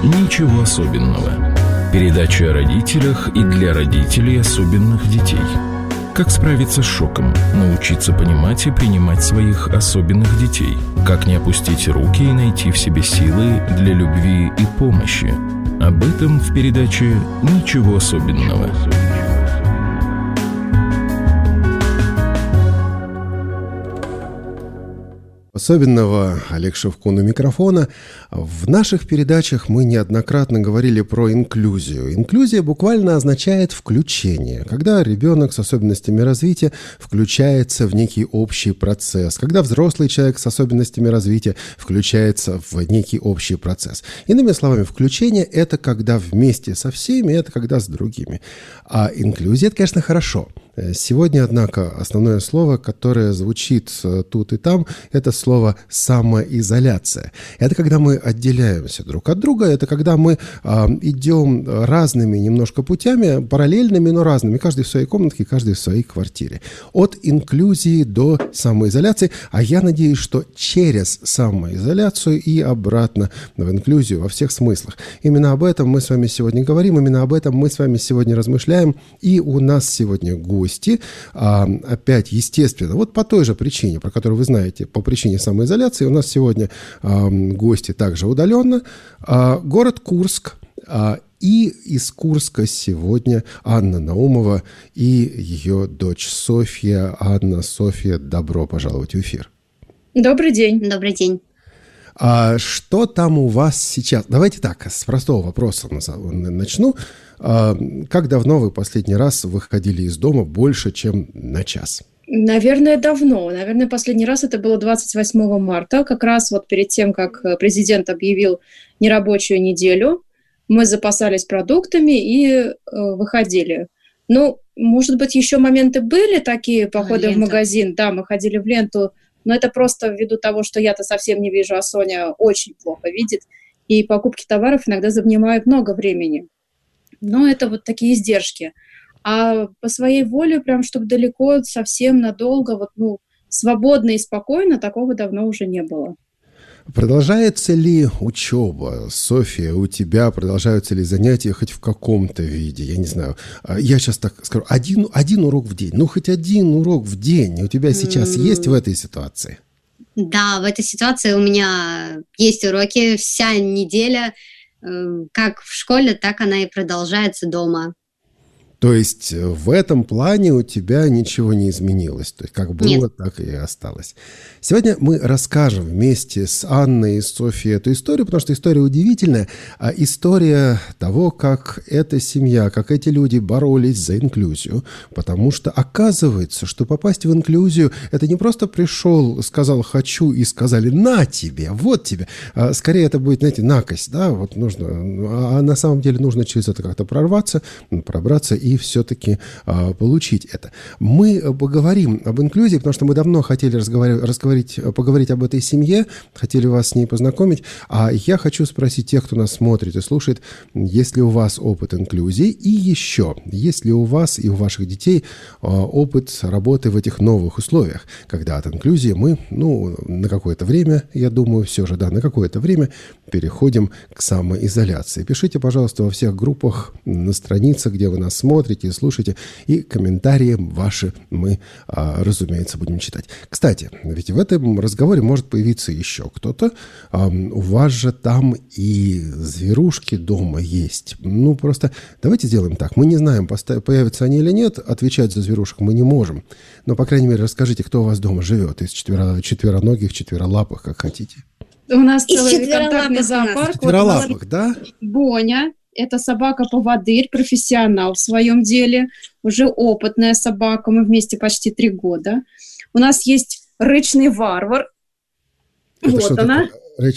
«Ничего особенного». Передача о родителях и для родителей особенных детей. Как справиться с шоком, научиться понимать и принимать своих особенных детей. Как не опустить руки и найти в себе силы для любви и помощи. Об этом в передаче «Ничего особенного». Особенного. Олег Шевкун у микрофона. В наших передачах мы неоднократно говорили про инклюзию. Инклюзия буквально означает включение. Когда ребенок с особенностями развития включается в некий общий процесс. Когда взрослый человек с особенностями развития включается в некий общий процесс. Иными словами, включение – это когда вместе со всеми, это когда с другими. А инклюзия – это, конечно, хорошо. Сегодня, однако, основное слово, которое звучит тут и там, это слово «самоизоляция». Это когда мы отделяемся друг от друга, это когда мы идем разными немножко путями, параллельными, но разными, каждый в своей комнатке, каждый в своей квартире. От инклюзии до самоизоляции, а я надеюсь, что через самоизоляцию и обратно в инклюзию во всех смыслах. Именно об этом мы с вами сегодня говорим, именно об этом мы с вами сегодня размышляем, и у нас сегодня гости, опять, естественно, вот по той же причине, про которую вы знаете, по причине самоизоляции, у нас сегодня гости также удаленно. Город Курск, и из Курска сегодня Анна Наумова и ее дочь Софья. Анна, Софья, добро пожаловать в эфир. Добрый день. Добрый день. Что там у вас сейчас? Давайте так, с простого вопроса начну. Как давно вы последний раз выходили из дома больше, чем на час? Наверное, давно. Наверное, последний раз это было 28 марта, как раз вот перед тем, как президент объявил нерабочую неделю. Мы запасались продуктами и выходили. Ну, может быть, еще моменты были такие, походы в магазин. Да, мы ходили в ленту, но это просто ввиду того, что я-то совсем не вижу, а Соня очень плохо видит. И покупки товаров иногда занимают много времени. Но это вот такие издержки. А по своей воле, прям чтобы далеко, совсем надолго, свободно и спокойно, такого давно уже не было. Продолжается ли учеба, Софья, у тебя продолжаются ли занятия хоть в каком-то виде? Я не знаю, я сейчас так скажу, один урок в день, хоть один урок в день у тебя сейчас есть в этой ситуации? Да, в этой ситуации у меня есть уроки вся неделя, как в школе, так она и продолжается дома. То есть в этом плане у тебя ничего не изменилось. То есть как было, Нет. Так и осталось. Сегодня мы расскажем вместе с Анной и Софьей эту историю, потому что история удивительная. История того, как эта семья, как эти люди боролись за инклюзию. Потому что оказывается, что попасть в инклюзию – это не просто пришел, сказал «хочу» и сказали «на тебе, вот тебе». Скорее это будет, знаете, накость, да, вот нужно. А на самом деле нужно через это как-то пробраться и все-таки получить это. Мы поговорим об инклюзии, потому что мы давно хотели поговорить об этой семье, хотели вас с ней познакомить. А я хочу спросить тех, кто нас смотрит и слушает, есть ли у вас опыт инклюзии, и еще, есть ли у вас и у ваших детей опыт работы в этих новых условиях, когда от инклюзии мы, на какое-то время, я думаю, все же, да, на какое-то время переходим к самоизоляции. Пишите, пожалуйста, во всех группах, на страницах, где вы нас смотрите и слушайте, и комментарии ваши мы, разумеется, будем читать. Кстати, ведь в этом разговоре может появиться еще кто-то. У вас же там и зверушки дома есть. Просто давайте сделаем так. Мы не знаем, появятся они или нет. Отвечать за зверушек мы не можем. Но, по крайней мере, расскажите, кто у вас дома живет. Из четвероногих, четверолапых, как хотите. У нас целый контактный зоопарк. Четверолапых, да? Боня. Это собака-поводырь, профессионал в своем деле, уже опытная собака, мы вместе почти 3 года. У нас есть рычный варвар. Это вот она.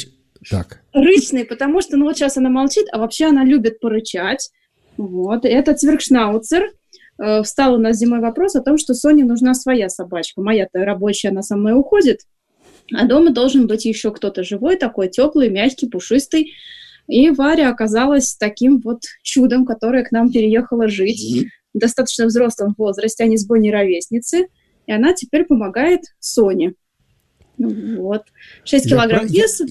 Рычный, потому что, сейчас она молчит, а вообще она любит порычать. Вот. Это цверкшнауцер. Встал у нас зимой вопрос о том, что Соне нужна своя собачка. Моя-то рабочая, она со мной уходит. А дома должен быть еще кто-то живой, такой теплый, мягкий, пушистый. И Варя оказалась таким вот чудом, которое к нам переехало жить в достаточно взрослом возрасте. Они с Боней ровесницы. И она теперь помогает Соне. 6 килограмм веса,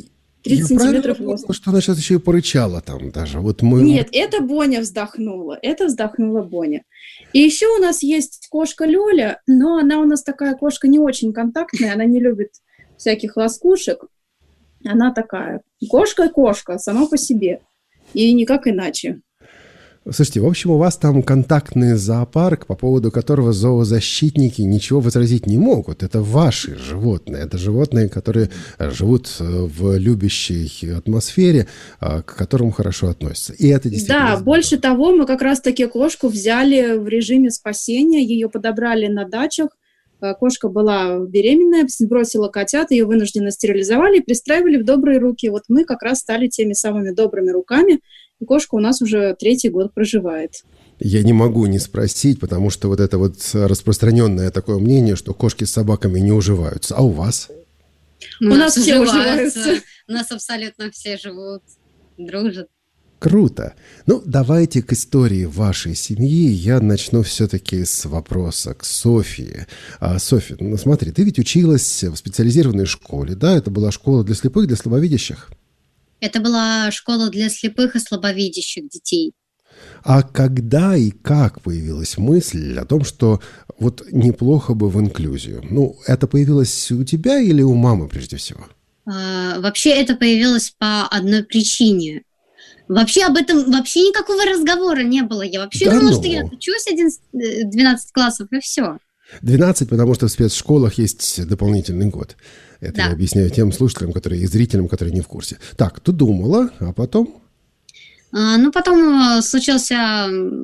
30 сантиметров понял, роста. что она сейчас еще и порычала там даже. Вот мы... Нет, это Боня вздохнула. Это вздохнула Боня. И еще у нас есть кошка Лёля, но она у нас такая кошка не очень контактная, она не любит всяких ласкушек. Она такая кошка-кошка сама по себе. И никак иначе. Слушайте, в общем, у вас там контактный зоопарк, по поводу которого зоозащитники ничего возразить не могут. Это ваши животные. Это животные, которые живут в любящей атмосфере, к которым хорошо относятся. И это действительно Да, здорово. больше того, мы как раз-таки кошку взяли в режиме спасения, ее подобрали на дачах. Кошка была беременная, сбросила котят, ее вынужденно стерилизовали и пристраивали в добрые руки. Вот мы как раз стали теми самыми добрыми руками, и кошка у нас уже 3-й год проживает. Я не могу не спросить, потому что вот это вот распространенное такое мнение, что кошки с собаками не уживаются. А у вас? У нас все уживаются. У нас абсолютно все живут, дружат. Круто. Ну, давайте к истории вашей семьи. Я начну все-таки с вопроса к Софье. Софья, ну смотри, ты ведь училась в специализированной школе, да? Это была школа для слепых, для слабовидящих? Это была школа для слепых и слабовидящих детей. А когда и как появилась мысль о том, что вот неплохо бы в инклюзию? Ну, это появилось у тебя или у мамы прежде всего? Вообще это появилось по одной причине. Вообще об этом вообще никакого разговора не было. Я вообще думала, что я учусь 12 классов, и все. 12, потому что в спецшколах есть дополнительный год. Это я объясняю тем слушателям, которые и зрителям, которые не в курсе. Так, ты думала, а потом? Потом случился,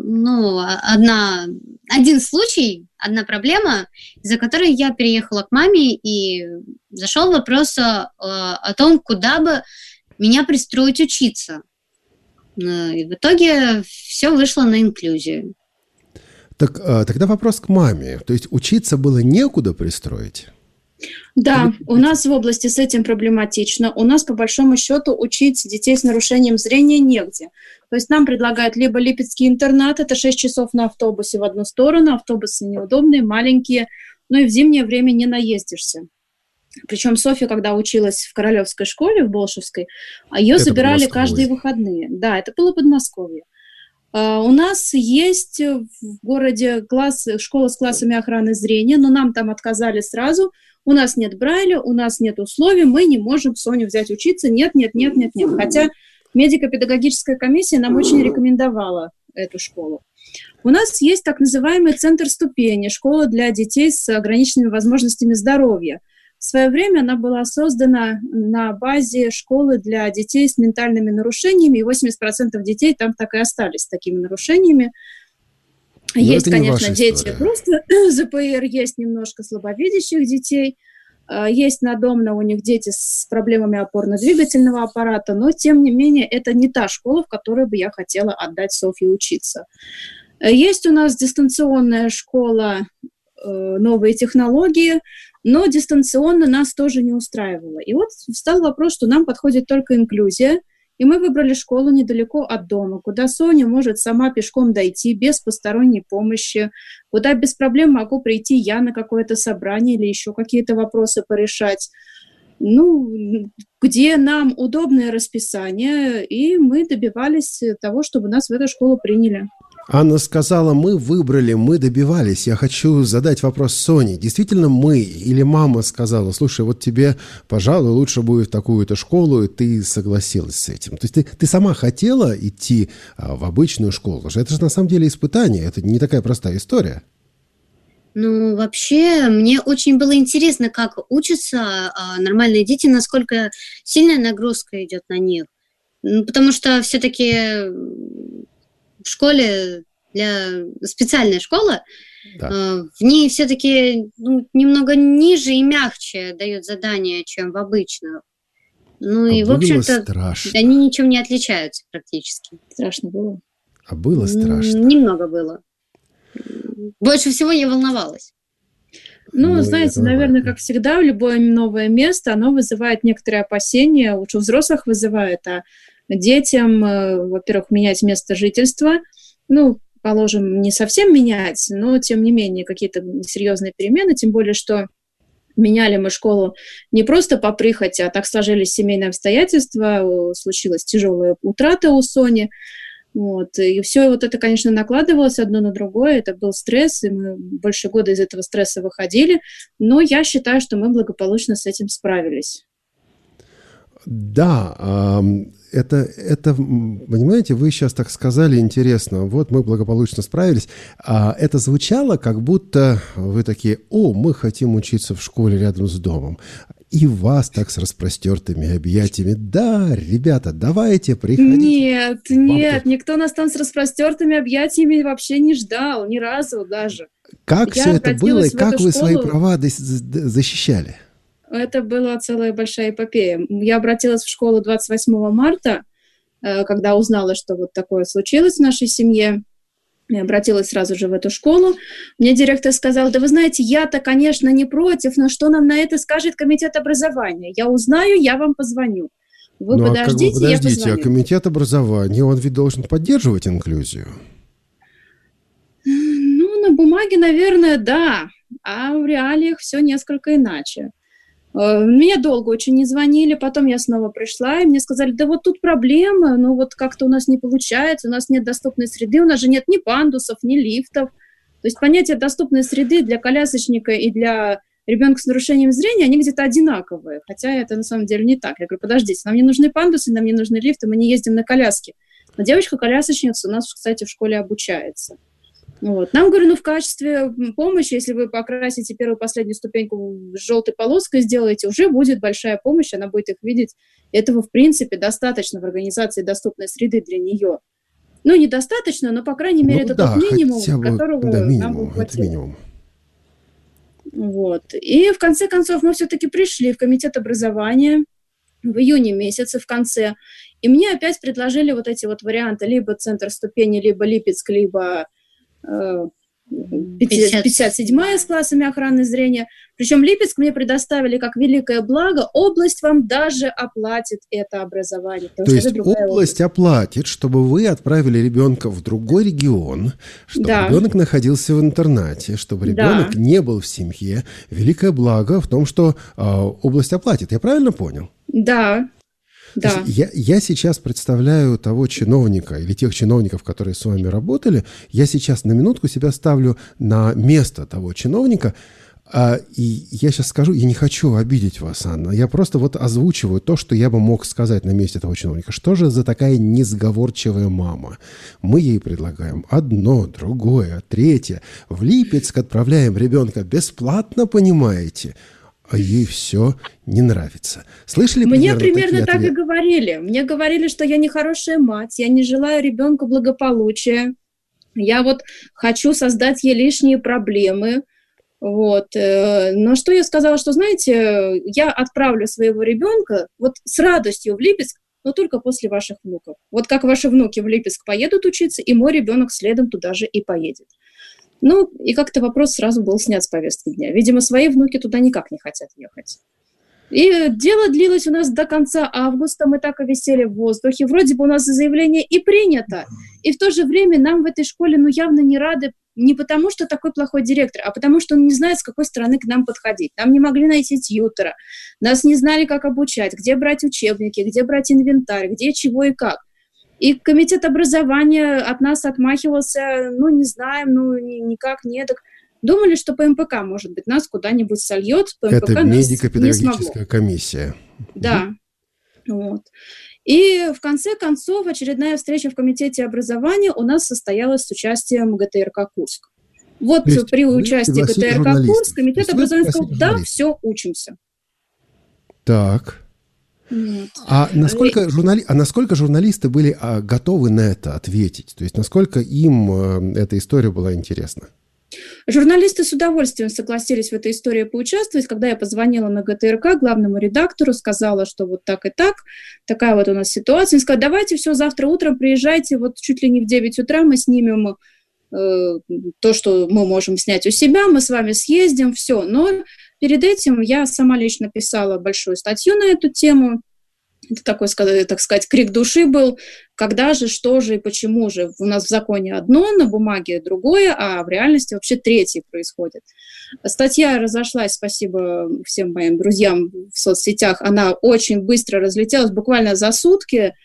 один случай, одна проблема, из-за которой я переехала к маме, и зашел вопрос о том, куда бы меня пристроить учиться. И в итоге все вышло на инклюзию. Так, тогда вопрос к маме. То есть учиться было некуда пристроить? Да, у нас в области с этим проблематично. У нас, по большому счету, учить детей с нарушением зрения негде. То есть нам предлагают либо Липецкий интернат, это 6 часов на автобусе в одну сторону, автобусы неудобные, маленькие, но и в зимнее время не наездишься. Причем Софья, когда училась в Королевской школе, в Болшевской, ее забирали каждые выходные. Да, это было Подмосковье. У нас есть в городе школа с классами охраны зрения, но нам там отказали сразу. У нас нет Брайля, у нас нет условий, мы не можем Соню взять учиться. Нет. Хотя медико-педагогическая комиссия нам очень рекомендовала эту школу. У нас есть так называемый центр ступени, школа для детей с ограниченными возможностями здоровья. В свое время она была создана на базе школы для детей с ментальными нарушениями, и 80% детей там так и остались с такими нарушениями. Но есть, конечно, дети просто ЗПР, есть немножко слабовидящих детей, есть надомно у них дети с проблемами опорно-двигательного аппарата, но, тем не менее, это не та школа, в которой бы я хотела отдать Софье учиться. Есть у нас дистанционная школа «Новые технологии», но дистанционно нас тоже не устраивало. И вот встал вопрос, что нам подходит только инклюзия, и мы выбрали школу недалеко от дома, куда Соня может сама пешком дойти, без посторонней помощи, куда без проблем могу прийти я на какое-то собрание или еще какие-то вопросы порешать. Где нам удобное расписание, и мы добивались того, чтобы нас в эту школу приняли. Анна сказала, мы выбрали, мы добивались. Я хочу задать вопрос Соне. Действительно мы или мама сказала, слушай, вот тебе, пожалуй, лучше будет в такую-то школу, и ты согласилась с этим? То есть ты сама хотела идти в обычную школу? Это же на самом деле испытание, это не такая простая история. Вообще, мне очень было интересно, как учатся нормальные дети, насколько сильная нагрузка идет на них. Потому что все-таки в школе, специальная школа, да. В ней все-таки немного ниже и мягче дают задания, чем в обычных. И, в общем-то, страшно. Они ничем не отличаются практически. Страшно было? А было страшно? Немного было. Больше всего я волновалась. Знаете, наверное, как всегда, любое новое место, оно вызывает некоторые опасения, лучше у взрослых вызывает, а детям, во-первых, менять место жительства, положим, не совсем менять, но, тем не менее, какие-то серьезные перемены, тем более, что Меняли мы школу не просто по прихоти, а так сложились семейные обстоятельства, случилась тяжелая утрата у Сони. Вот. И все вот это, конечно, накладывалось одно на другое, это был стресс, и мы больше года из этого стресса выходили, но я считаю, что мы благополучно с этим справились. Да, это, понимаете, вы сейчас так сказали интересно, вот мы благополучно справились, это звучало, как будто вы такие: о, мы хотим учиться в школе рядом с домом, и вас так с распростертыми объятиями: да, ребята, давайте, приходите. Нет, никто нас там с распростертыми объятиями вообще не ждал, ни разу даже. Как все это было, и как вы свои права защищали? Это была целая большая эпопея. Я обратилась в школу 28 марта, когда узнала, что вот такое случилось в нашей семье. Я обратилась сразу же в эту школу. Мне директор сказал: да вы знаете, я-то, конечно, не против, но что нам на это скажет комитет образования? Я узнаю, я вам позвоню. Вы подождите, я позвоню. А комитет образования, он ведь должен поддерживать инклюзию? Ну, на бумаге, наверное, да, а в реалиях все несколько иначе. Меня долго очень не звонили, потом я снова пришла, и мне сказали: да вот тут проблема, ну вот как-то у нас не получается, у нас нет доступной среды, у нас же нет ни пандусов, ни лифтов. То есть понятие доступной среды для колясочника и для ребенка с нарушением зрения, они где-то одинаковые, хотя это на самом деле не так. Я говорю: подождите, нам не нужны пандусы, нам не нужны лифты, мы не ездим на коляске. Но девочка-колясочница у нас, кстати, в школе обучается. Вот. Нам, говорю, в качестве помощи, если вы покрасите первую и последнюю ступеньку желтой полоской, сделаете, уже будет большая помощь, она будет их видеть. Этого, в принципе, достаточно в организации доступной среды для нее. Ну, недостаточно, но, по крайней мере, это тот минимум, которого нам бы хватило. Вот. И, в конце концов, мы все-таки пришли в комитет образования в июне месяце, в конце, и мне опять предложили вот эти вот варианты: либо центр ступени, либо Липецк, либо 57-я с классами охраны зрения. Причем Липецк мне предоставили как великое благо. Область вам даже оплатит это образование. То есть область оплатит, чтобы вы отправили ребенка в другой регион, чтобы ребенок находился в интернате, чтобы ребенок не был в семье. Великое благо в том, что область оплатит. Я правильно понял? Да. Да. Я сейчас представляю того чиновника или тех чиновников, которые с вами работали. Я сейчас на минутку себя ставлю на место того чиновника. И я сейчас скажу, я не хочу обидеть вас, Анна. Я просто вот озвучиваю то, что я бы мог сказать на месте того чиновника. Что же за такая несговорчивая мама? Мы ей предлагаем одно, другое, третье. В Липецк отправляем ребенка бесплатно, понимаете? А ей все не нравится. Слышали Мне примерно так и говорили. Мне говорили, что я нехорошая мать, я не желаю ребенку благополучия, я вот хочу создать ей лишние проблемы. Вот. Но что я сказала, что, знаете, я отправлю своего ребенка вот с радостью в Липецк, но только после ваших внуков. Вот как ваши внуки в Липецк поедут учиться, и мой ребенок следом туда же и поедет. Ну, и как-то вопрос сразу был снят с повестки дня. Видимо, свои внуки туда никак не хотят ехать. И дело длилось у нас до конца августа, мы так и висели в воздухе. Вроде бы у нас заявление и принято, и в то же время нам в этой школе явно не рады, не потому что такой плохой директор, а потому что он не знает, с какой стороны к нам подходить. Нам не могли найти тьютера, нас не знали, как обучать, где брать учебники, где брать инвентарь, где, чего и как. И комитет образования от нас отмахивался: ну, не знаем, ну, никак, нет. Думали, что ПМПК, может быть, нас куда-нибудь сольет. ПМПК это медико-педагогическая комиссия. Да. Вот. И в конце концов очередная встреча в комитете образования у нас состоялась с участием ГТРК Курск. Вот при участии ГТРК Курск комитет образования сказал: да, все, учимся. Так. Нет. А насколько журналисты были готовы на это ответить? То есть насколько им эта история была интересна? Журналисты с удовольствием согласились в этой истории поучаствовать. Когда я позвонила на ГТРК главному редактору, сказала, что вот так и так, такая вот у нас ситуация. Он сказал: давайте все, завтра утром приезжайте, вот чуть ли не в 9 утра мы снимем то, что мы можем снять у себя, мы с вами съездим, все. Но перед этим я сама лично писала большую статью на эту тему, Это такой, так сказать, крик души был. Когда же, что же и почему же? У нас в законе одно, на бумаге другое, а в реальности вообще третье происходит. Статья разошлась, спасибо всем моим друзьям в соцсетях. Она очень быстро разлетелась, буквально за сутки.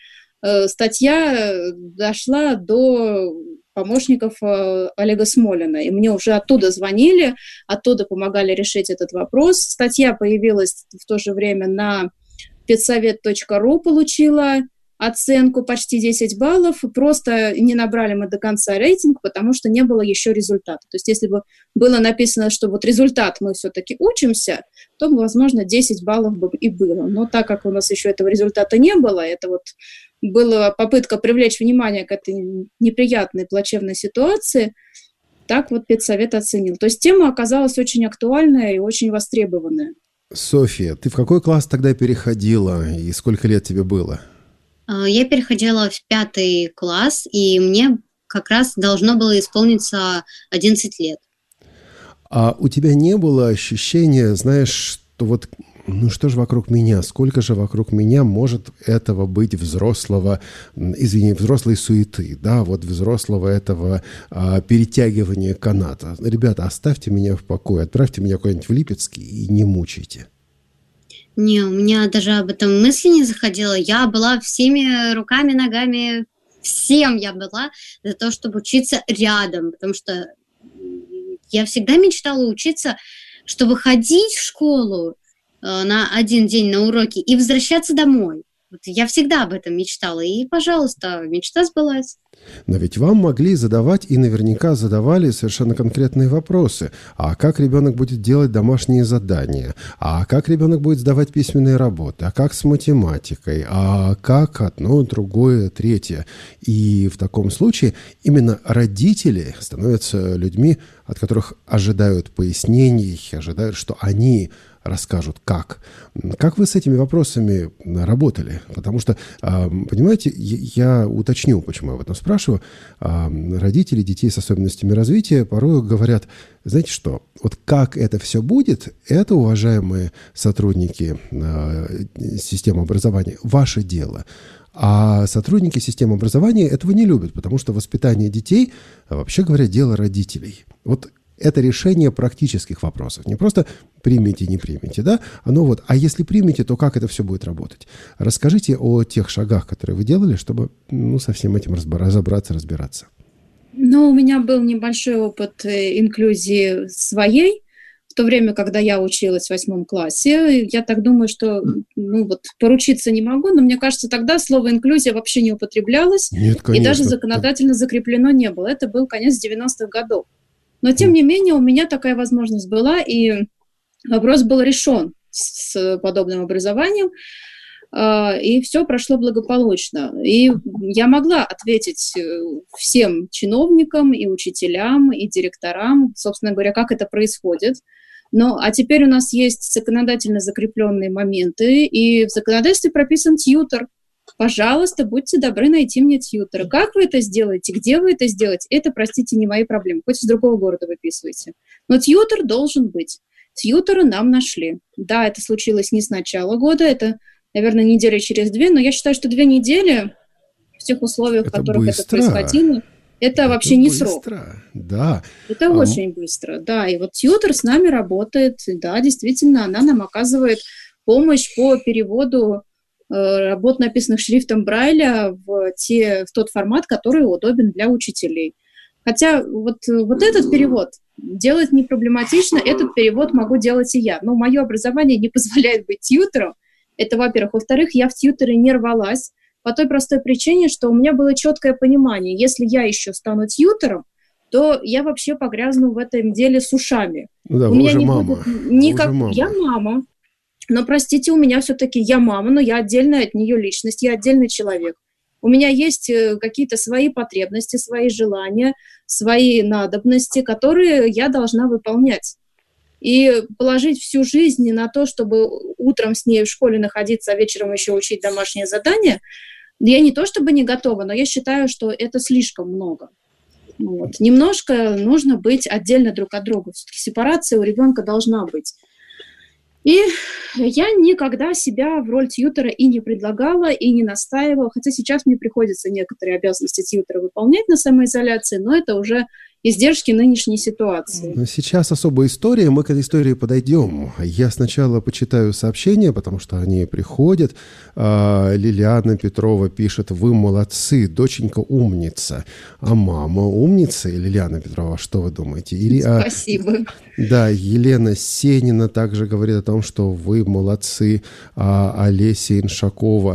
Статья дошла до помощников Олега Смолина, и мне уже оттуда звонили, оттуда помогали решить этот вопрос. Статья появилась в то же время на Педсовет.ру, получила оценку почти 10 баллов, просто не набрали мы до конца рейтинг, потому что не было еще результата. То есть если бы было написано, что вот результат мы все-таки учимся, то, возможно, 10 баллов бы и было. Но так как у нас еще этого результата не было, это вот была попытка привлечь внимание к этой неприятной, плачевной ситуации, так вот педсовет оценил. То есть тема оказалась очень актуальная и очень востребованная. Софья, ты в какой класс тогда переходила и сколько лет тебе было? Я переходила в 5 класс, и мне как раз должно было исполниться 11 лет. А у тебя не было ощущения, знаешь, что вот, ну что же вокруг меня, сколько же вокруг меня может этого быть взрослой суеты, да, вот взрослого этого перетягивания каната. Ребята, оставьте меня в покое, отправьте меня куда-нибудь в Липецкий и не мучайте. Не, у меня даже об этом мысли не заходило. Я была всеми руками, ногами, всем я была за то, чтобы учиться рядом, потому что я всегда мечтала учиться, чтобы ходить в школу на один день на уроки и возвращаться домой. Вот я всегда об этом мечтала, и, пожалуйста, мечта сбылась. Но ведь вам могли задавать, и наверняка задавали совершенно конкретные вопросы. А как ребенок будет делать домашние задания? А как ребенок будет сдавать письменные работы? А как с математикой? А как одно, другое, третье? И в таком случае именно родители становятся людьми, от которых ожидают пояснений, ожидают, что они расскажут, как. Как вы с этими вопросами работали? Потому что, понимаете, я уточню, почему я об этом спрашиваю. Родители детей с особенностями развития порой говорят, знаете что, вот как это все будет, это, уважаемые сотрудники системы образования, ваше дело. А сотрудники системы образования этого не любят, потому что воспитание детей, вообще говоря, дело родителей. Вот это решение практических вопросов. Не просто примите, не примите, да? Оно вот, а если примете, то как это все будет работать? Расскажите о тех шагах, которые вы делали, чтобы со всем этим разбираться. Ну, у меня был небольшой опыт инклюзии своей. В то время, когда я училась в 8 классе, я так думаю, что поручиться не могу, но мне кажется, тогда слово «инклюзия» вообще не употреблялось. Нет, конечно. И даже законодательно закреплено не было. Это был конец 90-х годов. Но, тем не менее, у меня такая возможность была, и вопрос был решен с подобным образованием, и все прошло благополучно. И я могла ответить всем чиновникам, и учителям, и директорам, собственно говоря, как это происходит. А теперь у нас есть законодательно закрепленные моменты, и в законодательстве прописан тьютор. Пожалуйста, будьте добры найти мне тьютера. Как вы это сделаете, где вы это сделаете, это, простите, не мои проблемы. Хоть из другого города выписывайте. Но тьютер должен быть. Тьютера нам нашли. Да, это случилось не с начала года, это, наверное, недели через 2, но я считаю, что 2 недели в тех условиях, в которых это происходило, это вообще не срок. Да. Это очень быстро, да. И вот тьютер с нами работает, да, действительно, она нам оказывает помощь по переводу работ, написанных шрифтом Брайля, в тот формат, который удобен для учителей. Хотя вот этот перевод делать не проблематично, этот перевод могу делать и я. Но мое образование не позволяет быть тьютором. Это, во-первых. Во-вторых, я в тьюторы не рвалась по той простой причине, что у меня было четкое понимание, если я еще стану тьютором, то я вообще погрязну в этом деле с ушами. Да, у меня не будет никак... Я мама. Но, простите, у меня все-таки я мама, но я отдельная от нее личность, я отдельный человек. У меня есть какие-то свои потребности, свои желания, свои надобности, которые я должна выполнять. И положить всю жизнь на то, чтобы утром с ней в школе находиться, а вечером еще учить домашние задания, я не то чтобы не готова, но я считаю, что это слишком много. Немножко нужно быть отдельно друг от друга. Все-таки сепарация у ребенка должна быть. И я никогда себя в роль тьютера и не предлагала, и не настаивала, хотя сейчас мне приходится некоторые обязанности тьютера выполнять на самоизоляции, но это уже издержки нынешней ситуации. Но сейчас особая история, мы к этой истории подойдем. Я сначала почитаю сообщения, потому что они приходят. Лилиана Петрова пишет: «Вы молодцы, доченька умница». А мама умница, Лилиана Петрова, что вы думаете? Спасибо. Да, Елена Сенина также говорит о том, что вы молодцы. Олеся Иншакова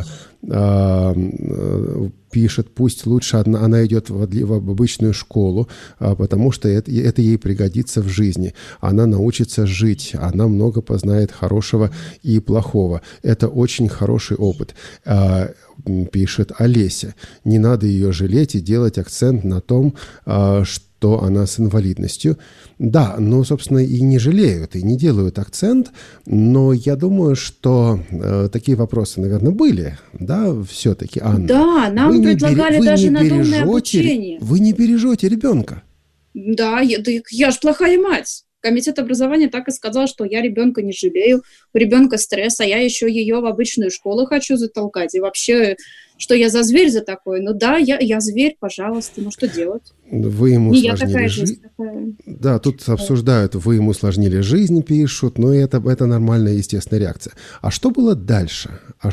пишет: пусть лучше она идет в обычную школу, потому что это ей пригодится в жизни. Она научится жить, она много познает хорошего и плохого. Это очень хороший опыт. Пишет Олеся. Не надо ее жалеть и делать акцент на том, что она с инвалидностью. Да, но, собственно, и не жалеют, и не делают акцент, но я думаю, что такие вопросы, наверное, были, да, все-таки, Анна. Да, нам предлагали даже надомное обучение. Вы не бережете ребенка. Да, я ж плохая мать. Комитет образования так и сказал, что я ребенка не жалею, у ребенка стресс, а я еще ее в обычную школу хочу затолкать. И вообще, что я за зверь за такой? Ну да, я зверь, пожалуйста, ну что делать? Вы ему не усложнили я такая жизнь. Такая. Да, тут обсуждают, вы ему усложнили жизнь, пишут, но это нормальная, естественная реакция. А что было дальше?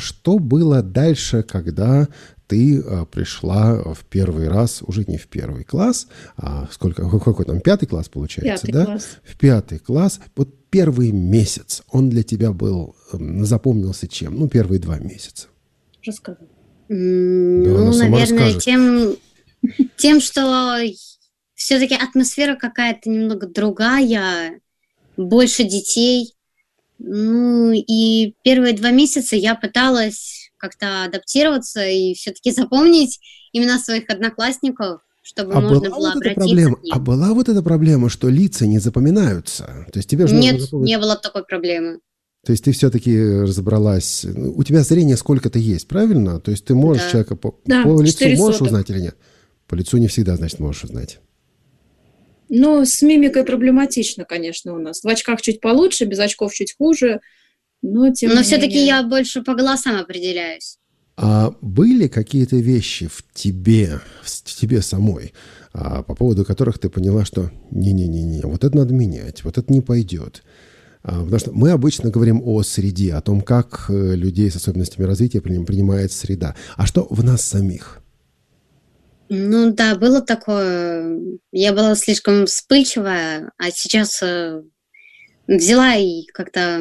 Когда ты пришла в первый раз, уже не в первый класс, а какой там, 5 класс получается, 5 да? Класс. В 5 класс. Вот первый месяц, он для тебя был, запомнился чем? Ну, первые 2 месяца. Рассказывай. Наверное, тем, что все-таки атмосфера какая-то немного другая, больше детей. Ну, и первые 2 месяца я пыталась как-то адаптироваться и все-таки запомнить имена своих одноклассников, чтобы можно было обратиться к ним. А была вот эта проблема, что лица не запоминаются? То есть тебе же Нет, не было такой проблемы. То есть ты все-таки разобралась. У тебя зрение сколько-то есть, правильно? То есть ты можешь человека по лицу можешь узнать или нет? По лицу не всегда, значит, можешь узнать. Ну, с мимикой проблематично, конечно, у нас. В очках чуть получше, без очков чуть хуже. Но все-таки я больше по голосам определяюсь. А были какие-то вещи в тебе самой, по поводу которых ты поняла, что не-не-не, вот это надо менять, вот это не пойдет? Потому что мы обычно говорим о среде, о том, как людей с особенностями развития принимает среда. А что в нас самих? Ну да, было такое. Я была слишком вспыльчивая, а сейчас взяла и как-то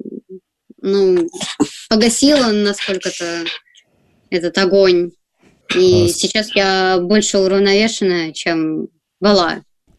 погасила насколько-то этот огонь. И сейчас я больше уравновешенная, чем была.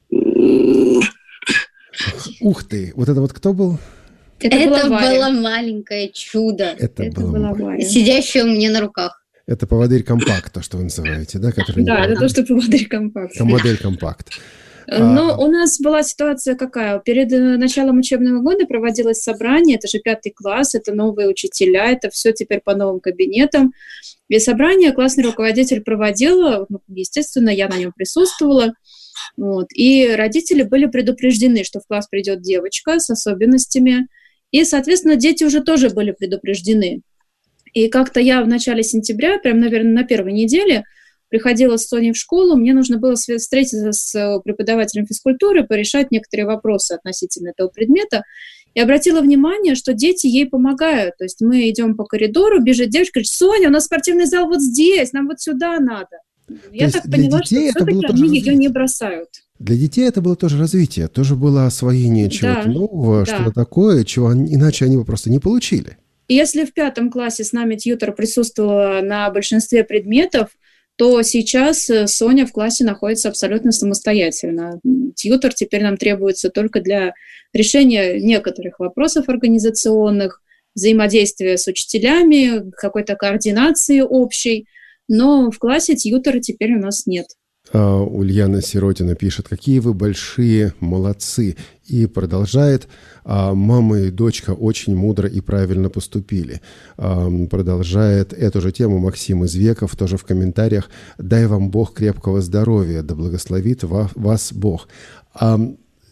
Ух ты! Вот это вот кто был? Это было маленькое чудо. Это было Варя. Сидящее у меня на руках. Это поводырь компакт, то, что вы называете, да? Да, это то, что поводырь компакт. Модель компакт. Но у нас была ситуация какая? Перед началом учебного года проводилось собрание, это же 5 класс, это новые учителя, это все теперь по новым кабинетам. И собрание классный руководитель проводил, естественно, я на нем присутствовала. Вот. И родители были предупреждены, что в класс придет девочка с особенностями. И, соответственно, дети уже тоже были предупреждены. И как-то я в начале сентября, прям, наверное, на первой неделе, приходила с Соней в школу, мне нужно было встретиться с преподавателем физкультуры, порешать некоторые вопросы относительно этого предмета. И обратила внимание, что дети ей помогают. То есть мы идем по коридору, бежит девочка, говорит: Соня, у нас спортивный зал вот здесь, нам вот сюда надо. Я так поняла, что все-таки они ее не бросают. Для детей это было тоже развитие, тоже было освоение чего-то нового, что-то такое, чего иначе они бы просто не получили. Если в 5 классе с нами тьютер присутствовала на большинстве предметов, то сейчас Соня в классе находится абсолютно самостоятельно. Тьютер теперь нам требуется только для решения некоторых вопросов организационных, взаимодействия с учителями, какой-то координации общей. Но в классе тьютера теперь у нас нет. Ульяна Сиротина пишет: какие вы большие молодцы. И продолжает: мама и дочка очень мудро и правильно поступили. Продолжает эту же тему Максим из Веков, тоже в комментариях: дай вам Бог крепкого здоровья, да благословит вас Бог.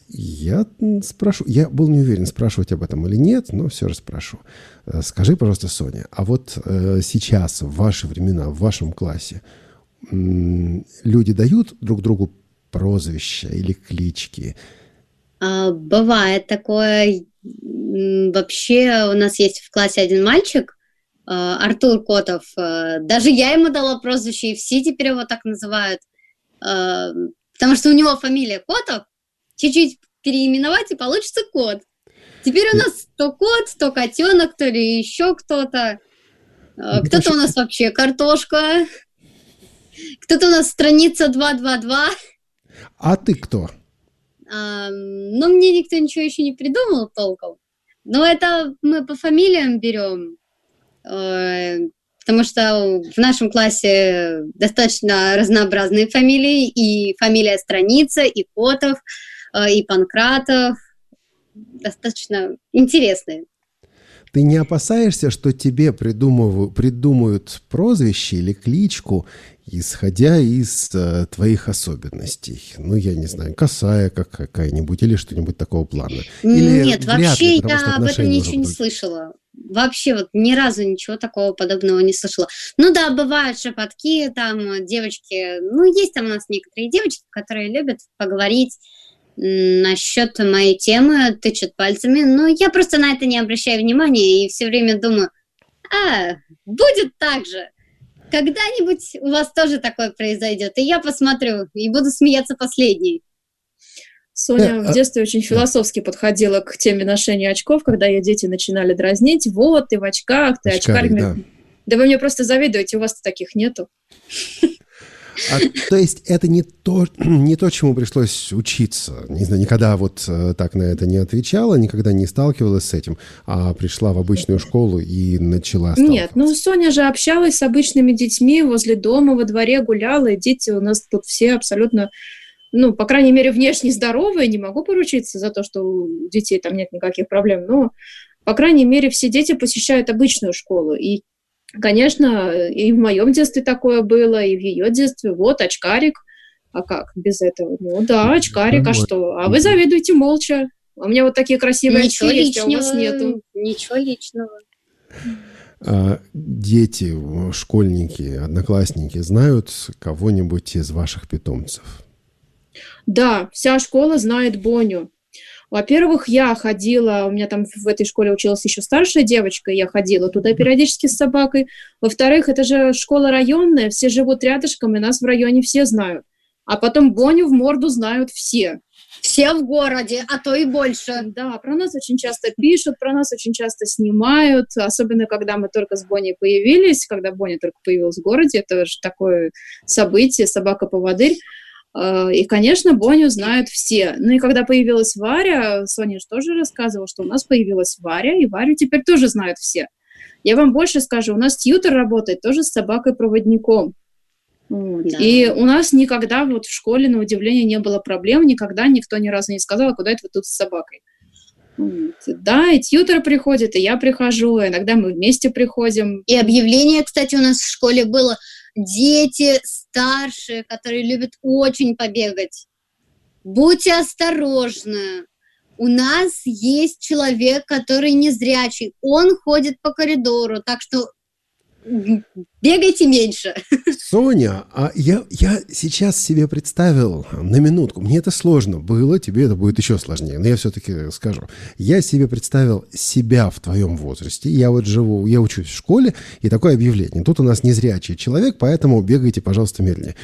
Я спрошу, я был не уверен, спрашивать об этом или нет, но все же спрошу. Скажи, пожалуйста, Соня, а вот сейчас, в ваши времена, в вашем классе, люди дают друг другу прозвища или клички? Бывает такое. Вообще у нас есть в классе один мальчик, Артур Котов. Даже я ему дала прозвище, и все теперь его так называют. Потому что у него фамилия Котов. Чуть-чуть переименовать, и получится кот. Теперь у нас то кот, то котенок, то ли еще кто-то. Кто-то у нас вообще картошка. Кто-то у нас страница 222. А ты кто? Но мне никто ничего еще не придумал толком. Но это мы по фамилиям берем. Потому что в нашем классе достаточно разнообразные фамилии. И фамилия Страница, и Котов, и Панкратов. Достаточно интересные. Ты не опасаешься, что тебе придумают прозвище или кличку, исходя из твоих особенностей? Ну, я не знаю, косая какая-нибудь или что-нибудь такого плана? Или нет, вообще я об этом ничего не слышала. Вообще вот ни разу ничего такого подобного не слышала. Ну да, бывают шепотки, там девочки, ну есть там у нас некоторые девочки, которые любят поговорить насчет моей темы, тычут пальцами, но я просто на это не обращаю внимания и все время думаю, будет так же. Когда-нибудь у вас тоже такое произойдет, и я посмотрю, и буду смеяться последней. Соня в детстве очень философски подходила к теме ношения очков, когда ее дети начинали дразнить. Вот, ты в очках, ты очкарик. Да вы мне просто завидуете, у вас-то таких нету. То есть это не то, чему пришлось учиться. Не знаю, никогда вот так на это не отвечала, никогда не сталкивалась с этим, а пришла в обычную школу и начала сталкиваться. Нет, Соня же общалась с обычными детьми возле дома, во дворе гуляла, и дети у нас тут все абсолютно, по крайней мере, внешне здоровые. Не могу поручиться за то, что у детей там нет никаких проблем, но, по крайней мере, все дети посещают обычную школу, и конечно, и в моем детстве такое было, и в ее детстве. Вот, очкарик. А как без этого? Ну да, очкарик, а что? А вы завидуете молча. У меня вот такие красивые очки есть, а у вас нету. Ничего личного. Дети, школьники, одноклассники знают кого-нибудь из ваших питомцев? Да, вся школа знает Боню. Во-первых, я ходила, у меня там в этой школе училась еще старшая девочка, я ходила туда периодически с собакой. Во-вторых, это же школа районная, все живут рядышком, и нас в районе все знают. А потом Боню в морду знают все. Все в городе, а то и больше. Да, про нас очень часто пишут, про нас очень часто снимают, особенно когда мы только с Боней появились, когда Боня только появилась в городе, это же такое событие, собака-поводырь. И, конечно, Боню знают все. Ну и когда появилась Варя, Соня же тоже рассказывала, что у нас появилась Варя, и Варю теперь тоже знают все. Я вам больше скажу, у нас тьютор работает тоже с собакой-проводником. Вот. Да. И у нас никогда вот в школе, на удивление, не было проблем, никогда никто ни разу не сказал, а куда это вы тут с собакой? Вот. Да, и тьютор приходит, и я прихожу, и иногда мы вместе приходим. И объявление, кстати, у нас в школе было: дети старшие, которые любят очень побегать, будьте осторожны. У нас есть человек, который незрячий, он ходит по коридору, так что бегайте меньше. Соня, а я сейчас себе представил, на минутку, мне это сложно было, тебе это будет еще сложнее, но я все-таки скажу. Я себе представил себя в твоем возрасте, я вот живу, я учусь в школе, и такое объявление. Тут у нас незрячий человек, поэтому бегайте, пожалуйста, медленнее.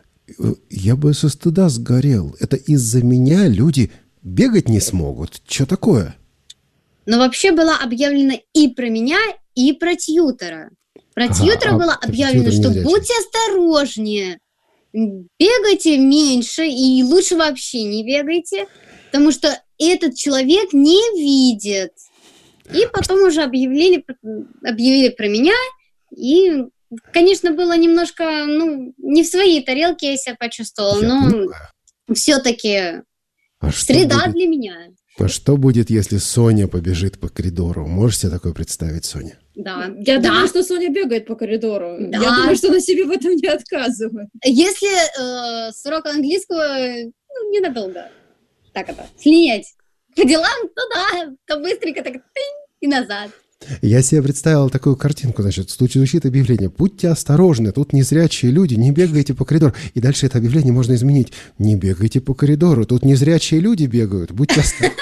Я бы со стыда сгорел. Это из-за меня люди бегать не смогут. Что такое? Но вообще было объявлено и про меня, и про тьютора. Про тьютора было объявлено, что будьте осторожнее, бегайте меньше и лучше вообще не бегайте, потому что этот человек не видит. И потом уже объявили про меня, и, конечно, было немножко, не в своей тарелке я себя почувствовала, но все-таки среда для меня. А что будет, если Соня побежит по коридору? Можешь себе такое представить, Соня? Да. Я думаю, что Соня бегает по коридору. Да. Я думаю, что она себе в этом не отказывает. Если с урока английского, ненадолго. так это, слинять по делам туда, то быстренько так и назад. Я себе представил такую картинку, значит, звучит объявление: будьте осторожны, тут незрячие люди, не бегайте по коридору. И дальше это объявление можно изменить: не бегайте по коридору, тут незрячие люди бегают, будьте осторожны.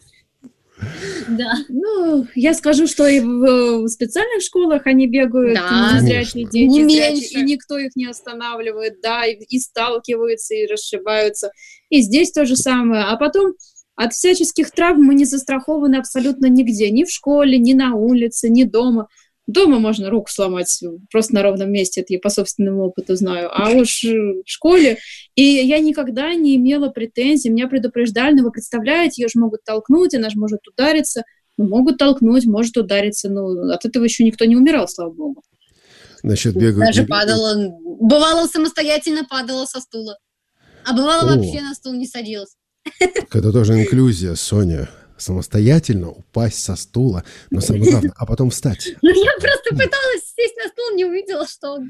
Да. Ну, я скажу, что и в специальных школах они бегают, незрячие дети, не меньше. И никто их не останавливает, да, и сталкиваются, и расшибаются. И здесь то же самое. А потом от всяческих травм мы не застрахованы абсолютно нигде. Ни в школе, ни на улице, ни дома. Дома можно руку сломать просто на ровном месте, это я по собственному опыту знаю. А уж в школе... И я никогда не имела претензий, меня предупреждали, но вы представляете, ее же могут толкнуть, она же может удариться. Ну, могут толкнуть, может удариться, но от этого еще никто не умирал, слава богу. Значит, бегают... Даже падала, бывало самостоятельно падала со стула, а бывало вообще на стул не садилась. Это тоже инклюзия, Соня. Самостоятельно упасть со стула, но самое главное, а потом встать. Ну, я просто пыталась сесть на стул, не увидела,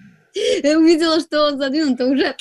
что он задвинут, а уже...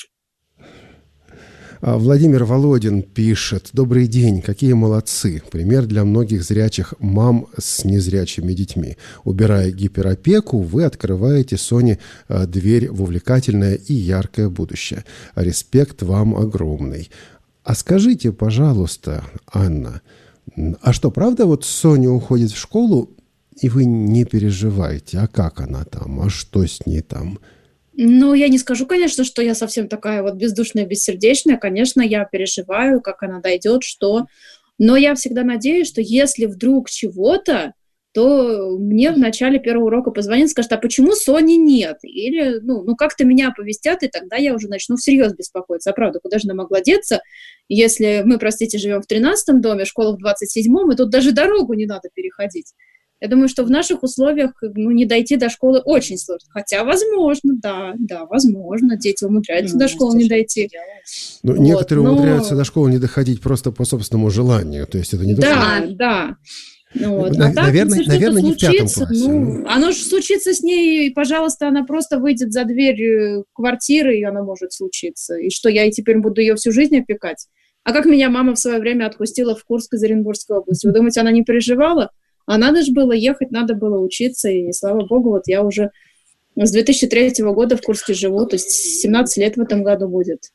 Владимир Володин пишет: добрый день, какие молодцы. Пример для многих зрячих мам с незрячими детьми. Убирая гиперопеку, вы открываете Соне дверь в увлекательное и яркое будущее. Респект вам огромный. А скажите, пожалуйста, Анна, а что, правда, вот Соня уходит в школу, и вы не переживаете? А как она там? А что с ней там? Ну, я не скажу, конечно, что я совсем такая вот бездушная, бессердечная. Конечно, я переживаю, как она дойдет, что... Но я всегда надеюсь, что если вдруг чего-то, то мне в начале первого урока позвонят и скажут: а почему Сони нет? Или, ну как-то меня оповестят, и тогда я уже начну всерьез беспокоиться. А правда, куда же она могла деться, если мы, простите, живем в 13-м доме, школа в 27-м, и тут даже дорогу не надо переходить. Я думаю, что в наших условиях не дойти до школы очень сложно. Хотя, возможно, да, возможно, дети умудряются до школы не дойти. Ну, вот, некоторые умудряются до школы не доходить просто по собственному желанию. То есть это не Да. Вот. Наверное, не в 5 классе. Оно же случится с ней, и, пожалуйста, она просто выйдет за дверь квартиры, и оно может случиться. И что, я теперь буду ее всю жизнь опекать? А как меня мама в свое время отпустила в Курск из Оренбургской области? Вы думаете, она не переживала? А надо же было ехать, надо было учиться, и, слава богу, вот я уже с 2003 года в Курске живу, то есть 17 лет в этом году будет.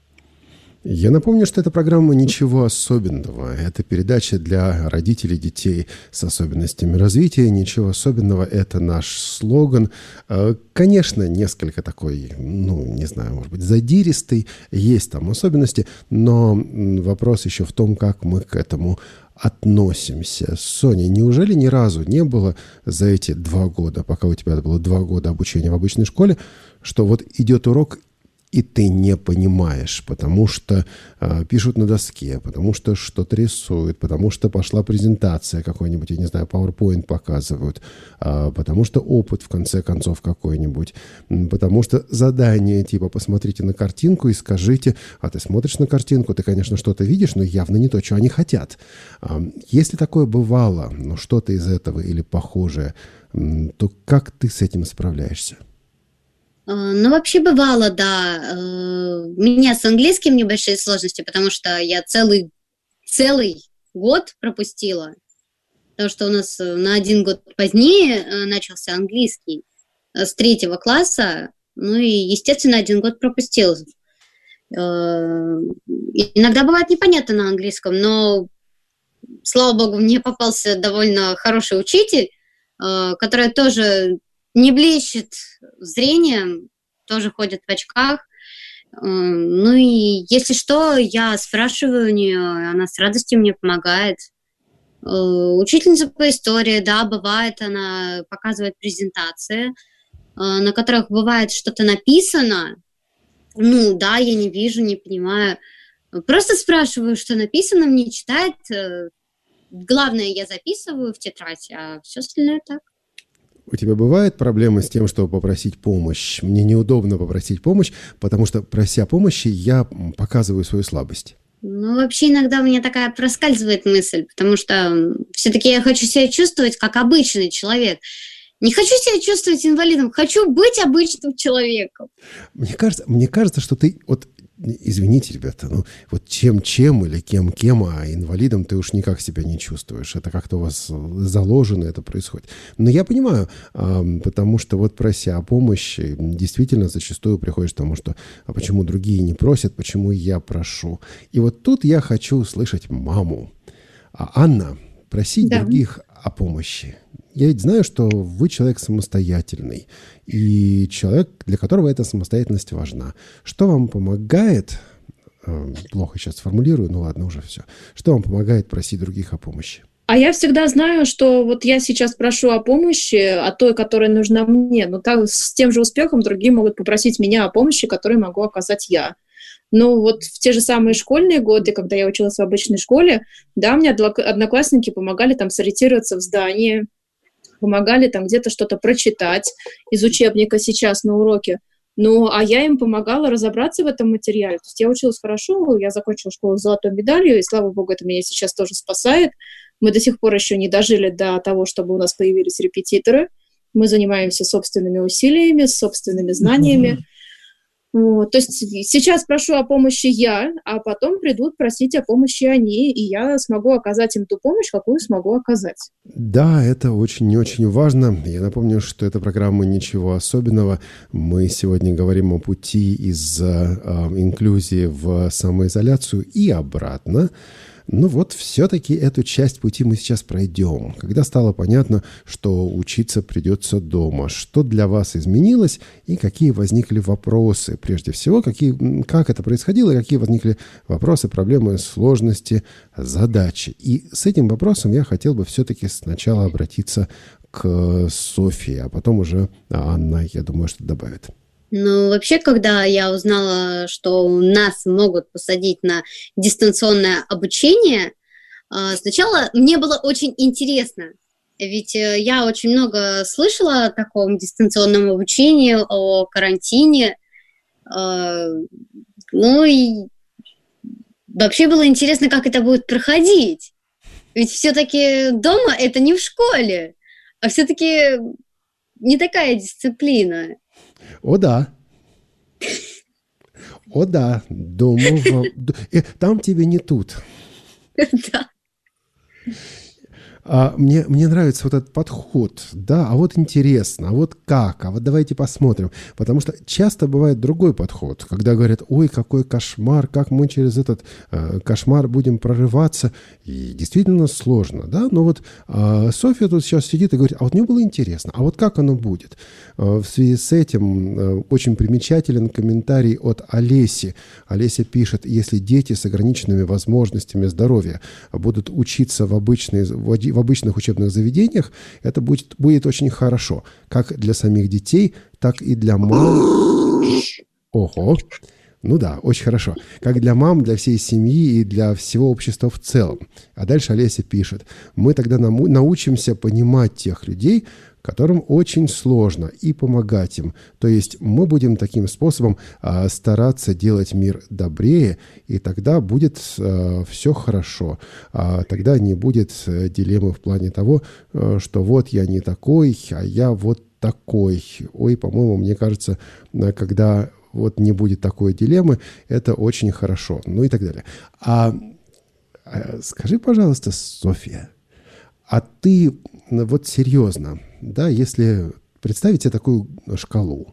Я напомню, что эта программа «Ничего особенного». Это передача для родителей детей с особенностями развития. «Ничего особенного» — это наш слоган. Конечно, несколько такой, не знаю, может быть, задиристый. Есть там особенности, но вопрос еще в том, как мы к этому относимся. Соня, неужели ни разу не было за эти 2 года, пока у тебя было 2 года обучения в обычной школе, что вот идет урок, и ты не понимаешь, потому что пишут на доске, потому что что-то рисуют, потому что пошла презентация какой-нибудь, я не знаю, PowerPoint показывают, потому что опыт, в конце концов, какой-нибудь, потому что задание типа «посмотрите на картинку и скажите», а ты смотришь на картинку, ты, конечно, что-то видишь, но явно не то, что они хотят. Если такое бывало, что-то из этого или похожее, то как ты с этим справляешься? Ну, вообще бывало, да. У меня с английским небольшие сложности, потому что я целый год пропустила. Потому что у нас на 1 год позднее начался английский с 3 класса. Ну и, естественно, 1 год пропустила. Иногда бывает непонятно на английском, но, слава богу, мне попался довольно хороший учитель, который тоже не блещет зрением, тоже ходит в очках. Ну и если что, я спрашиваю у нее, она с радостью мне помогает. Учительница по истории, да, бывает, она показывает презентации, на которых бывает что-то написано. Ну да, я не вижу, не понимаю. Просто спрашиваю, что написано, мне читает. Главное, я записываю в тетрадь, а все остальное так. У тебя бывают проблемы с тем, чтобы попросить помощь? Мне неудобно попросить помощь, потому что, прося помощи, я показываю свою слабость. Ну, вообще, иногда у меня такая проскальзывает мысль, потому что все-таки я хочу себя чувствовать как обычный человек. Не хочу себя чувствовать инвалидом, хочу быть обычным человеком. Мне кажется, что ты вот извините, ребята, ну вот чем или кем, а инвалидом ты уж никак себя не чувствуешь. Это как-то у вас заложено, это происходит. Но я понимаю, потому что вот прося о помощи, действительно зачастую приходишь к тому, что а почему другие не просят, почему я прошу. И вот тут я хочу услышать маму. Анна, просить других о помощи. Я ведь знаю, что вы человек самостоятельный, и человек, для которого эта самостоятельность важна. Что вам помогает, плохо сейчас формулирую, ну ладно, уже все, что вам помогает просить других о помощи? А я всегда знаю, что вот я сейчас прошу о помощи, о той, которая нужна мне, но так, с тем же успехом другие могут попросить меня о помощи, которую могу оказать я. Ну, вот в те же самые школьные годы, когда я училась в обычной школе, да, мне одноклассники помогали там сориентироваться в здании, помогали там где-то что-то прочитать из учебника сейчас на уроке. Ну, а я им помогала разобраться в этом материале. То есть я училась хорошо, я закончила школу с золотой медалью, и, слава богу, это меня сейчас тоже спасает. Мы до сих пор еще не дожили до того, чтобы у нас появились репетиторы. Мы занимаемся собственными усилиями, собственными знаниями. Вот, то есть сейчас прошу о помощи я, а потом придут просить о помощи они, и я смогу оказать им ту помощь, какую смогу оказать. Да, это очень-очень важно. Я напомню, что это программа «Ничего особенного». Мы сегодня говорим о пути из инклюзии в самоизоляцию и обратно. Ну вот, все-таки эту часть пути мы сейчас пройдем. Когда стало понятно, что учиться придется дома, что для вас изменилось и какие возникли вопросы? Прежде всего, как это происходило, и какие возникли вопросы, проблемы, сложности, задачи. И с этим вопросом я хотел бы все-таки сначала обратиться к Софии, а потом уже Анна, я думаю, что добавит. Ну, вообще, когда я узнала, что нас могут посадить на дистанционное обучение, сначала мне было очень интересно, ведь я очень много слышала о таком дистанционном обучении, о карантине, ну и вообще было интересно, как это будет проходить, ведь все-таки дома это не в школе, а все-таки не такая дисциплина. О, да. О, да. Думаю, там тебе не тут. Да. Мне нравится вот этот подход, да, а вот интересно, а вот как, а вот давайте посмотрим, потому что часто бывает другой подход, когда говорят, ой, какой кошмар, как мы через этот кошмар будем прорываться, и действительно сложно, да, но вот Софья тут сейчас сидит и говорит, а вот мне было интересно, а вот как оно будет? В связи с этим очень примечателен комментарий от Олеси. Олеся пишет, если дети с ограниченными возможностями здоровья будут учиться в обычных учебных заведениях, это будет очень хорошо, как для самих детей, так и для мам. Ого! Ну да, очень хорошо. Как для мам, для всей семьи и для всего общества в целом. А дальше Олеся пишет, мы тогда научимся понимать тех людей, которым очень сложно, и помогать им. То есть мы будем таким способом стараться делать мир добрее, и тогда будет все хорошо. Тогда не будет дилеммы в плане того, что вот я не такой, а я вот такой. Ой, по-моему, мне кажется, когда вот не будет такой дилеммы, это очень хорошо. Ну и так далее. Скажи, пожалуйста, Софья, а ты вот серьезно, да, если представить себе такую шкалу.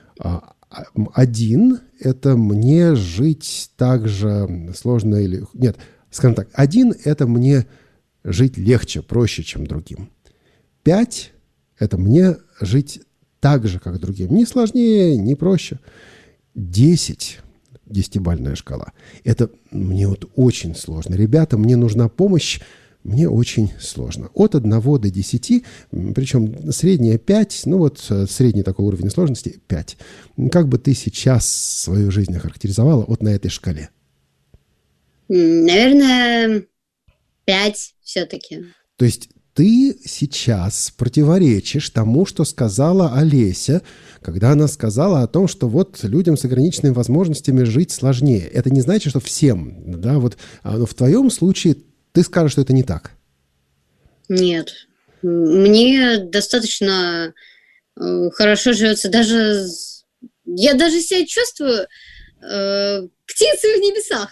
1 – это мне жить так же сложно или... Нет, скажем так, 1 – это мне жить легче, проще, чем другим. 5 – это мне жить так же, как другим. Не сложнее, не проще. 10 – 10-бальная шкала. Это мне вот очень сложно. Ребята, мне нужна помощь. Мне очень сложно. От 1 до 10, причем средняя 5, ну вот средний такой уровень сложности 5. Как бы ты сейчас свою жизнь охарактеризовала вот на этой шкале? Наверное, 5 все-таки. То есть ты сейчас противоречишь тому, что сказала Олеся, когда она сказала о том, что вот людям с ограниченными возможностями жить сложнее. Это не значит, что всем, да, вот, но в твоем случае ты скажешь, что это не так. Нет. Мне достаточно хорошо живется. Я даже себя чувствую Птицы в небесах.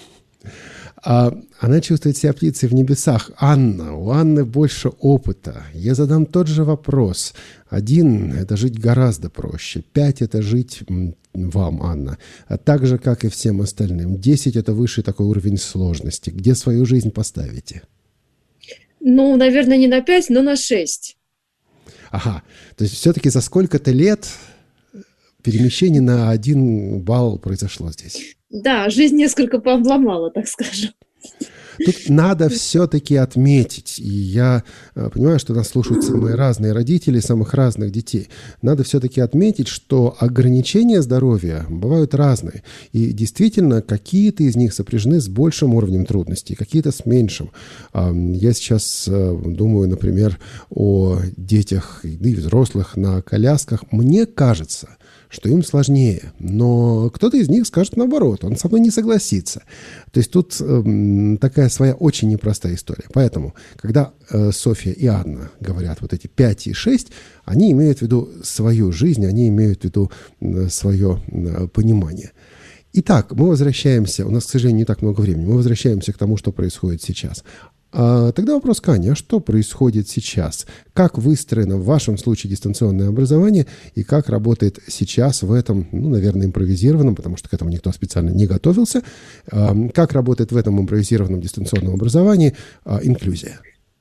Она чувствует себя птицей в небесах. Анна, у Анны больше опыта. Я задам тот же вопрос. 1 – это жить гораздо проще. 5 – это жить вам, Анна. А так же, как и всем остальным. 10 – это высший такой уровень сложности. Где свою жизнь поставите? Ну, наверное, не на 5, но на 6. Ага. То есть все-таки за сколько-то лет перемещение на 1 балл произошло здесь. Да, жизнь несколько пообломала, так скажем. Тут надо все-таки отметить, и я понимаю, что нас слушают самые разные родители самых разных детей. Надо все-таки отметить, что ограничения здоровья бывают разные. И действительно, какие-то из них сопряжены с большим уровнем трудностей, какие-то с меньшим. Я сейчас думаю, например, о детях и взрослых на колясках. Мне кажется, что им сложнее. Но кто-то из них скажет наоборот, он со мной не согласится. То есть тут такая своя очень непростая история. Поэтому, когда Софья и Анна говорят вот эти 5 и 6, они имеют в виду свою жизнь, они имеют в виду свое понимание. Итак, мы возвращаемся, у нас, к сожалению, не так много времени, мы возвращаемся к тому, что происходит сейчас. Тогда вопрос к Ане, а что происходит сейчас? Как выстроено в вашем случае дистанционное образование и как работает сейчас в этом, наверное, импровизированном, потому что к этому никто специально не готовился, как работает в этом импровизированном дистанционном образовании инклюзия?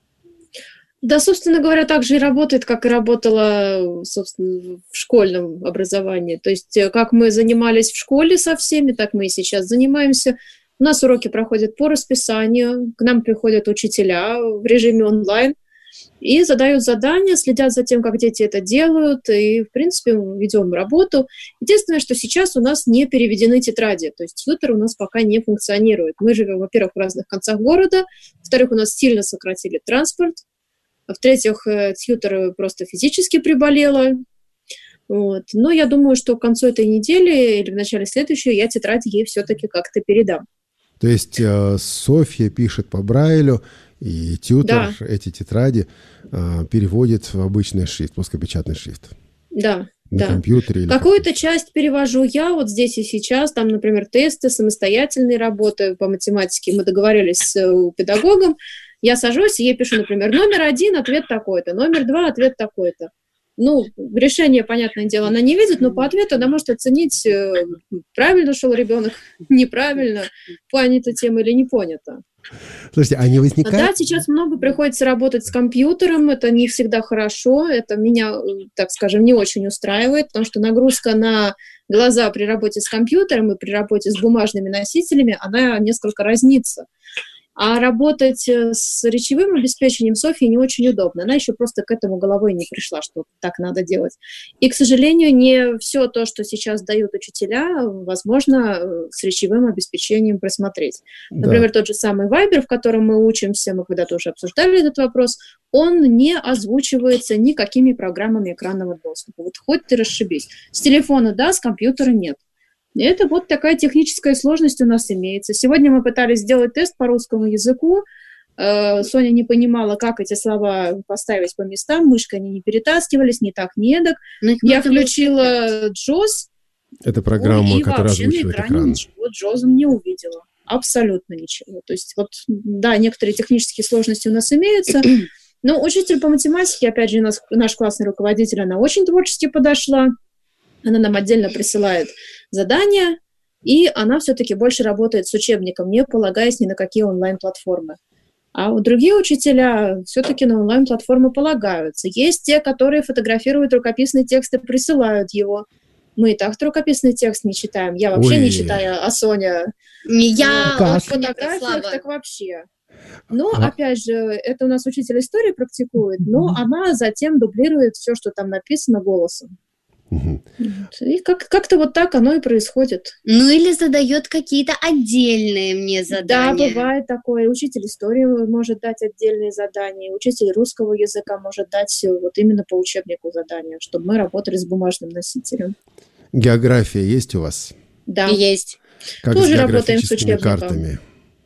Да, собственно говоря, так же и работает, как и работала, собственно, в школьном образовании. То есть, как мы занимались в школе со всеми, так мы и сейчас занимаемся. У нас уроки проходят по расписанию, к нам приходят учителя в режиме онлайн и задают задания, следят за тем, как дети это делают, и, в принципе, ведем работу. Единственное, что сейчас у нас не переведены тетради, то есть тьютер у нас пока не функционирует. Мы живем, во-первых, в разных концах города, во-вторых, у нас сильно сократили транспорт, а в-третьих, тьютер просто физически приболела. Вот. Но я думаю, что к концу этой недели или в начале следующей я тетрадь ей все-таки как-то передам. То есть Софья пишет по Брайлю, и тьютер эти тетради переводит в обычный шрифт, плоскопечатный шрифт. Да. На компьютере. Какую-то часть перевожу я вот здесь и сейчас. Там, например, тесты, самостоятельные работы по математике. Мы договорились с педагогом. Я сажусь, и ей пишу, например, номер 1, ответ такой-то, номер 2, ответ такой-то. Решение, понятное дело, она не видит, но по ответу она может оценить, правильно шел ребенок, неправильно, понята тема или не понята. Слушайте, а не возникает... Да, сейчас много приходится работать с компьютером, это не всегда хорошо, это меня, так скажем, не очень устраивает, потому что нагрузка на глаза при работе с компьютером и при работе с бумажными носителями, она несколько разнится. А работать с речевым обеспечением Софьи не очень удобно. Она еще просто к этому головой не пришла, что так надо делать. И, к сожалению, не все то, что сейчас дают учителя, возможно с речевым обеспечением просмотреть. Например, тот же самый Viber, в котором мы учимся, мы когда-то уже обсуждали этот вопрос, он не озвучивается никакими программами экранного доступа. Вот хоть ты расшибись. С телефона да, с компьютера нет. Это вот такая техническая сложность у нас имеется. Сегодня мы пытались сделать тест по русскому языку. Соня не понимала, как эти слова поставить по местам. Мышкой они не перетаскивались, ни так, ни эдак. Я включила JAWS. Это программа, которая озвучивает экран. Ничего JAWS не увидела. Абсолютно ничего. То есть вот, да, некоторые технические сложности у нас имеются. Но учитель по математике, опять же, наш классный руководитель, она очень творчески подошла. Она нам отдельно присылает задания, и она все-таки больше работает с учебником, не полагаясь ни на какие онлайн-платформы. А другие учителя все-таки на онлайн-платформы полагаются. Есть те, которые фотографируют рукописный текст и присылают его. Мы и так рукописный текст не читаем. Я вообще не читаю, а Соня... Я фотографиях так вообще. Но, опять же, это у нас учитель истории практикует, но она затем дублирует все, что там написано, голосом. И как-то вот так оно и происходит. Или задает какие-то отдельные мне задания. Да, бывает такое. Учитель истории может дать отдельные задания, учитель русского языка может дать вот именно по учебнику задания, чтобы мы работали с бумажным носителем. География есть у вас? Да. Есть. Как тоже с работаем с учебником. картами?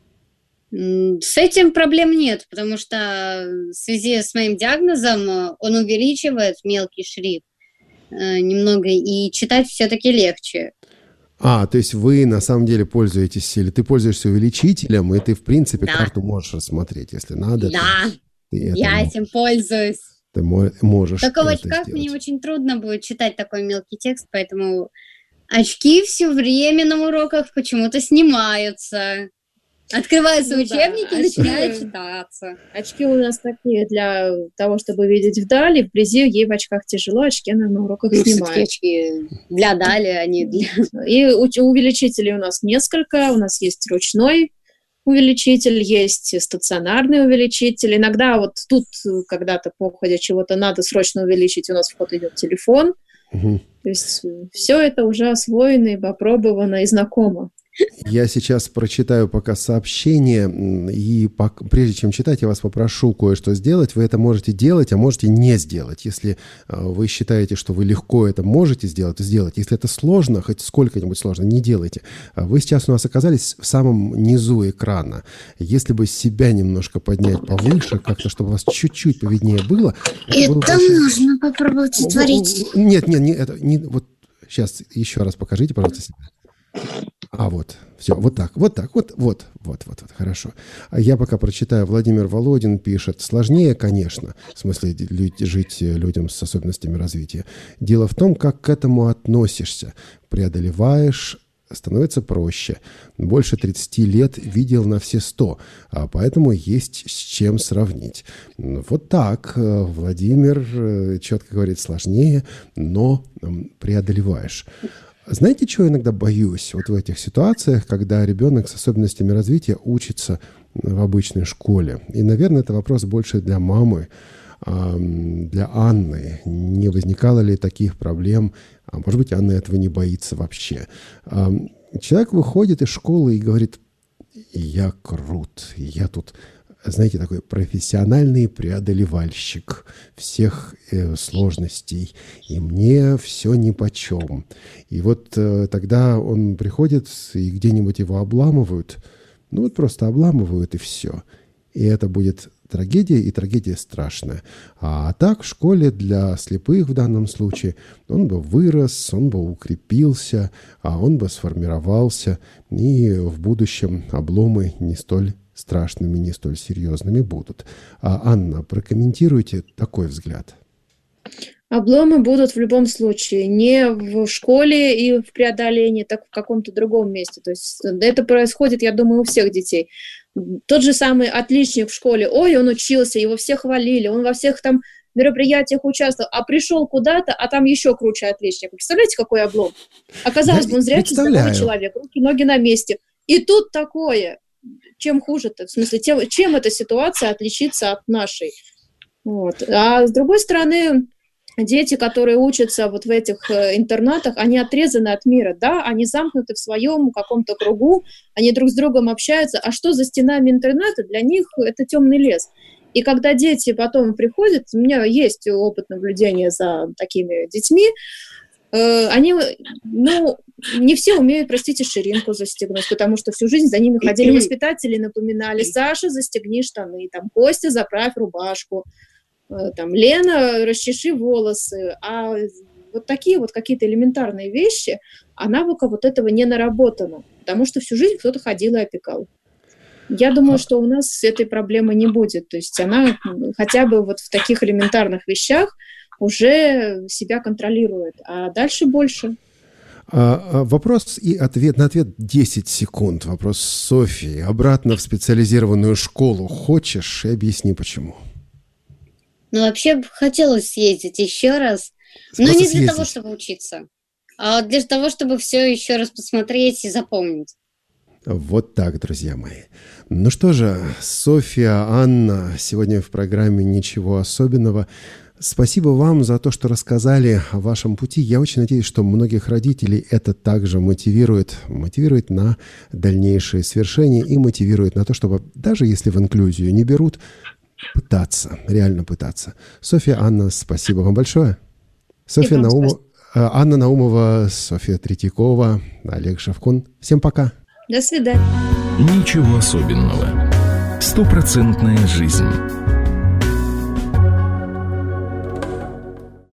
С этим проблем нет, потому что в связи с моим диагнозом он увеличивает мелкий шрифт немного, и читать все-таки легче. То есть вы на самом деле пользуетесь, или ты пользуешься увеличителем, и ты, в принципе, карту можешь рассмотреть, если надо. Да, я этим пользуюсь. Ты можешь. Только в очках мне очень трудно будет читать такой мелкий текст, поэтому очки все время на уроках почему-то снимаются. Открываются учебники, начинают читаться. Очки у нас такие для того, чтобы видеть вдали. Вблизи ей в очках тяжело, очки она на уроках снимает. Очки для дали, а не для... И увеличителей у нас несколько. У нас есть ручной увеличитель, есть стационарный увеличитель. Иногда вот тут когда-то по ходе чего-то надо срочно увеличить, у нас в ход идет телефон. То есть все это уже освоено, и опробовано, и знакомо. Я сейчас прочитаю пока сообщение, и прежде чем читать, я вас попрошу кое-что сделать. Вы это можете делать, а можете не сделать. Если вы считаете, что вы легко это можете сделать, то сделайте. Если это сложно, хоть сколько-нибудь сложно, не делайте. Вы сейчас у нас оказались в самом низу экрана. Если бы себя немножко поднять повыше, как-то, чтобы у вас чуть-чуть повиднее было... Это можно попробовать утворить. Нет, это не... Вот сейчас еще раз покажите, пожалуйста, себя. Вот, все, вот так, хорошо. А я пока прочитаю. Владимир Володин пишет: сложнее, конечно, в смысле жить людям с особенностями развития. Дело в том, как к этому относишься. Преодолеваешь, становится проще. Больше 30 лет видел на все 100, поэтому есть с чем сравнить. Вот так Владимир четко говорит: сложнее, но преодолеваешь. Знаете, чего я иногда боюсь вот в этих ситуациях, когда ребенок с особенностями развития учится в обычной школе? И, наверное, это вопрос больше для мамы, для Анны. Не возникало ли таких проблем? Может быть, Анна этого не боится вообще. Человек выходит из школы и говорит: я крут, я тут... Знаете, такой профессиональный преодолевальщик всех сложностей, и мне все нипочем. И вот тогда он приходит, и где-нибудь его обламывают, просто обламывают, и все. И это будет трагедия, и трагедия страшная. А так в школе для слепых в данном случае он бы вырос, он бы укрепился, он бы сформировался, и в будущем обломы не столь страшными, не столь серьезными будут. Анна, прокомментируйте такой взгляд. Обломы будут в любом случае. Не в школе и в преодолении, так в каком-то другом месте. То есть это происходит, я думаю, у всех детей. Тот же самый отличник в школе. Ой, он учился, его все хвалили, он во всех там мероприятиях участвовал, а пришел куда-то, а там еще круче отличник. Представляете, какой облом? Оказалось бы, он зрячий, здоровый человек, руки, ноги на месте. И тут такое... Чем хуже-то? В смысле, чем эта ситуация отличится от нашей? Вот. А с другой стороны, дети, которые учатся вот в этих интернатах, они отрезаны от мира, да, они замкнуты в своем каком-то кругу, они друг с другом общаются. А что за стенами интерната? Для них это темный лес. И когда дети потом приходят, у меня есть опыт наблюдения за такими детьми, они, не все умеют, простите, ширинку застегнуть, потому что всю жизнь за ними ходили воспитатели, напоминали: Саша, застегни штаны, там, Костя, заправь рубашку, там, Лена, расчеши волосы. А вот такие вот какие-то элементарные вещи, а навыка вот этого не наработано, потому что всю жизнь кто-то ходил и опекал. Я думаю, что у нас этой проблемы не будет, то есть она хотя бы вот в таких элементарных вещах уже себя контролирует, а дальше больше. Вопрос и ответ. На ответ 10 секунд. Вопрос Софии. Обратно в специализированную школу хочешь? И объясни, почему. Вообще хотелось съездить еще раз, но не для того, чтобы учиться, а для того, чтобы все еще раз посмотреть и запомнить. Вот так, друзья мои. Ну что же, Софья, Анна, сегодня в программе «Ничего особенного». Спасибо вам за то, что рассказали о вашем пути. Я очень надеюсь, что многих родителей это также мотивирует на дальнейшие свершения и мотивирует на то, чтобы даже если в инклюзию не берут, пытаться, реально пытаться. Софья, Анна, спасибо вам большое. Софья Наумова, Анна Наумова, Софья Третьякова, Олег Шевкун. Всем пока. До свидания. Ничего особенного. 100% жизнь.